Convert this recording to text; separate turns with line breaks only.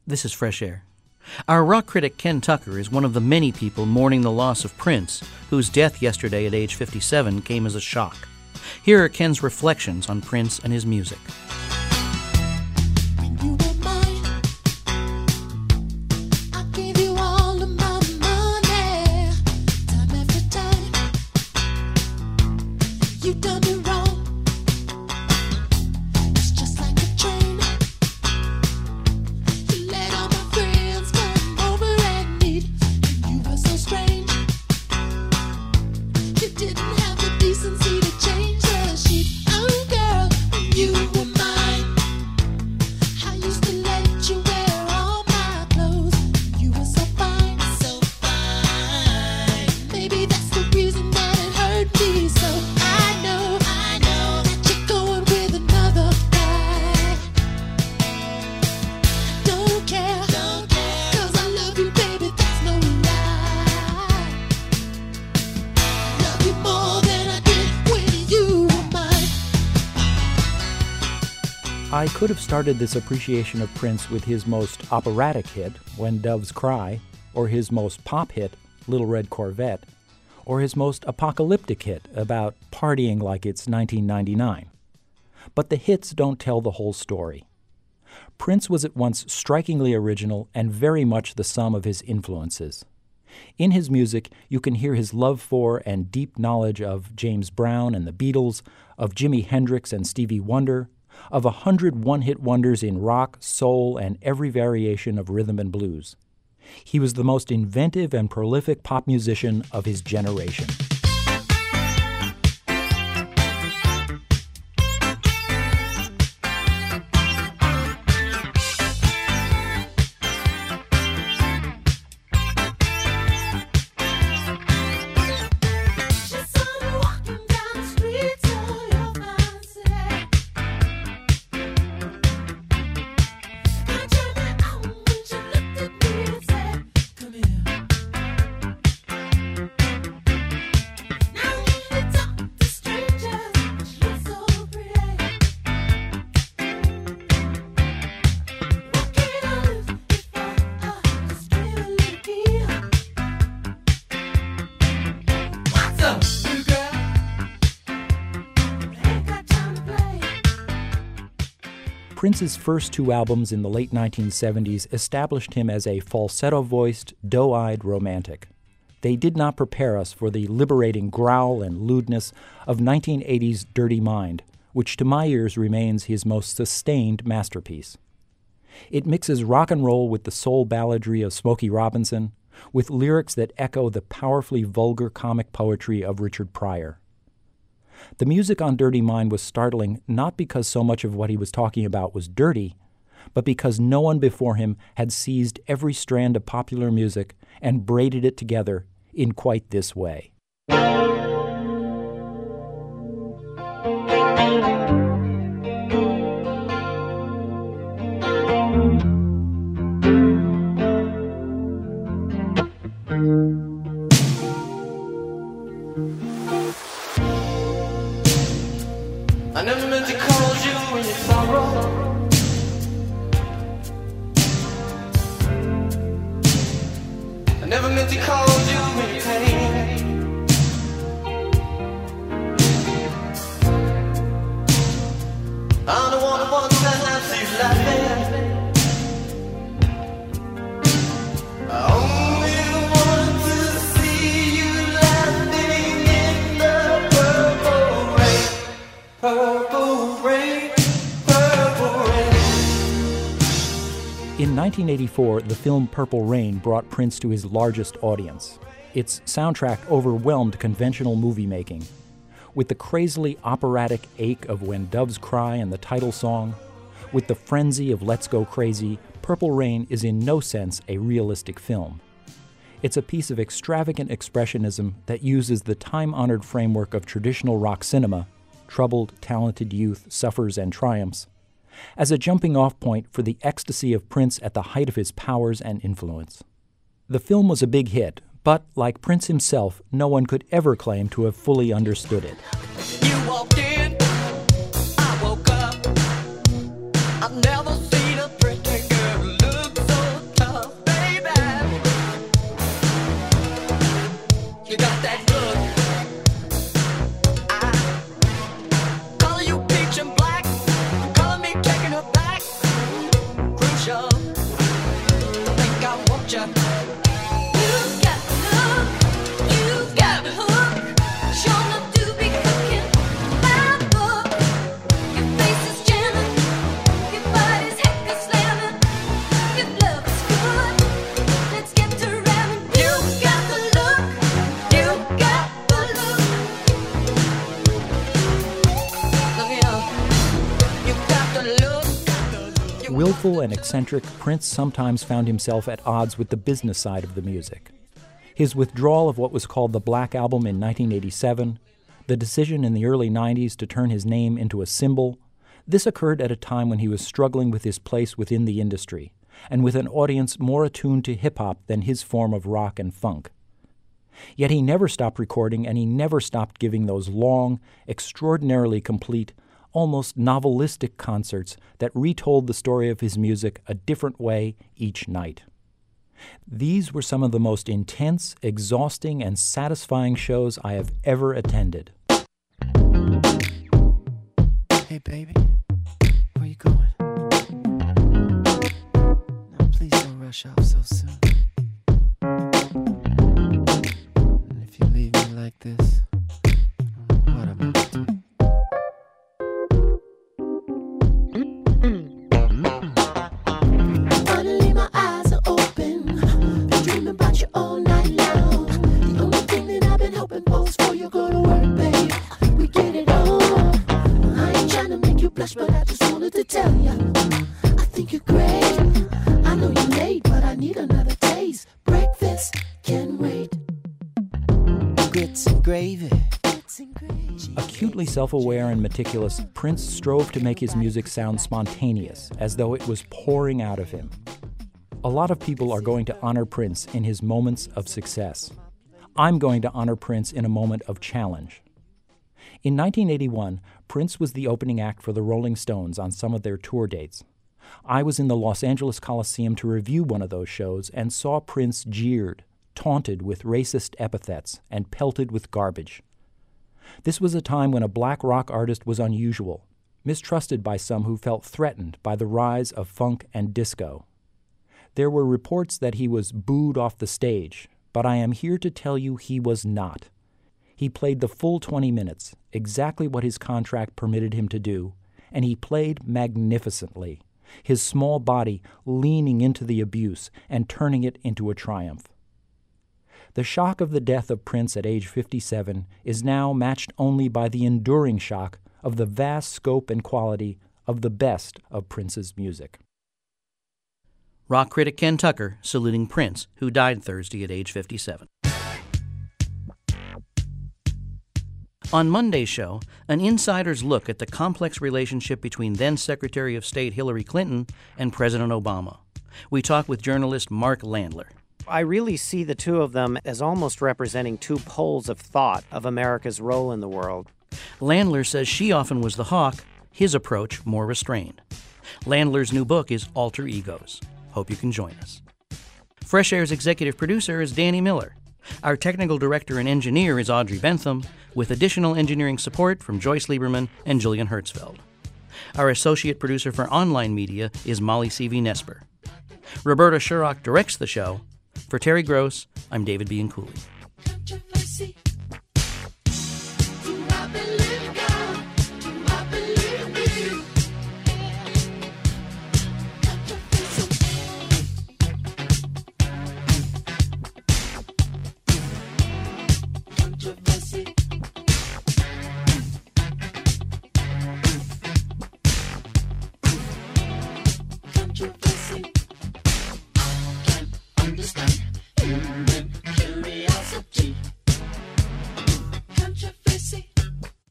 This is Fresh Air. Our rock critic Ken Tucker is one of the many people mourning the loss of Prince, whose death yesterday at age 57 came as a shock. Here are Ken's reflections on Prince and his music.
I could have started this appreciation of Prince with his most operatic hit, When Doves Cry, or his most pop hit, Little Red Corvette, or his most apocalyptic hit about partying like it's 1999. But the hits don't tell the whole story. Prince was at once strikingly original and very much the sum of his influences. In his music, you can hear his love for and deep knowledge of James Brown and the Beatles, of Jimi Hendrix and Stevie Wonder, of 100 one-hit wonders in rock, soul, and every variation of rhythm and blues. He was the most inventive and prolific pop musician of his generation. Prince's first two albums in the late 1970s established him as a falsetto-voiced, doe-eyed romantic. They did not prepare us for the liberating growl and lewdness of 1980's Dirty Mind, which to my ears remains his most sustained masterpiece. It mixes rock and roll with the soul balladry of Smokey Robinson, with lyrics that echo the powerfully vulgar comic poetry of Richard Pryor. The music on Dirty Mind was startling not because so much of what he was talking about was dirty, but because no one before him had seized every strand of popular music and braided it together in quite this way.
I never meant to cause you any sorrow. I never meant to cause you any pain. I don't want to one time see you laughing. I only want to see you laughing in the purple rain. Purple rain, purple rain.
In 1984, the film Purple Rain brought Prince to his largest audience. Its soundtrack overwhelmed conventional movie making. With the crazily operatic ache of When Doves Cry and the title song, with the frenzy of Let's Go Crazy, Purple Rain is in no sense a realistic film. It's a piece of extravagant expressionism that uses the time-honored framework of traditional rock cinema, troubled, talented youth suffers and triumphs, as a jumping-off point for the ecstasy of Prince at the height of his powers and influence. The film was a big hit, but, like Prince himself, no one could ever claim to have fully understood it.
You walked in, I woke up. I've never seen a pretty girl look so
Playful and eccentric, Prince sometimes found himself at odds with the business side of the music. His withdrawal of what was called the Black Album in 1987, the decision in the early 90s to turn his name into a symbol, this occurred at a time when he was struggling with his place within the industry, and with an audience more attuned to hip-hop than his form of rock and funk. Yet he never stopped recording, and he never stopped giving those long, extraordinarily complete, almost novelistic concerts that retold the story of his music a different way each night. These were some of the most intense, exhausting, and satisfying shows I have ever attended.
Hey, baby, where you going? Now, please don't rush off so soon. And if you leave me like this, what am I to do?
Finally, my eyes are open. Been dreaming about you all night long. The only thing that I've been hoping for is for you go to work, babe. We get it on. I ain't trying to make you blush, but I just wanted to tell you, I think you're great. I know you're late, but I need another taste. Breakfast can wait.
Grits and gravy.
Acutely self-aware and meticulous, Prince strove to make his music sound spontaneous, as though it was pouring out of him. A lot of people are going to honor Prince in his moments of success. I'm going to honor Prince in a moment of challenge. In 1981, Prince was the opening act for the Rolling Stones on some of their tour dates. I was in the Los Angeles Coliseum to review one of those shows and saw Prince jeered, taunted with racist epithets, and pelted with garbage. This was a time when a black rock artist was unusual, mistrusted by some who felt threatened by the rise of funk and disco. There were reports that he was booed off the stage, but I am here to tell you he was not. He played the full 20 minutes, exactly what his contract permitted him to do, and he played magnificently, his small body leaning into the abuse and turning it into a triumph. The shock of the death of Prince at age 57 is now matched only by the enduring shock of the vast scope and quality of the best of Prince's music.
Rock critic Ken Tucker saluting Prince, who died Thursday at age 57. On Monday's show, an insider's look at the complex relationship between then Secretary of State Hillary Clinton and President Obama. We talk with journalist Mark Landler.
I really see the two of them as almost representing two poles of thought of America's role in the world.
Landler says she often was the hawk, his approach more restrained. Landler's new book is Alter Egos. Hope you can join us. Fresh Air's executive producer is Danny Miller. Our technical director and engineer is Audrey Bentham, with additional engineering support from Joyce Lieberman and Julian Hertzfeld. Our associate producer for online media is Molly C.V. Nesper. Roberta Sherrock directs the show. For Terry Gross, I'm David B. Cooley.
Understand human curiosity.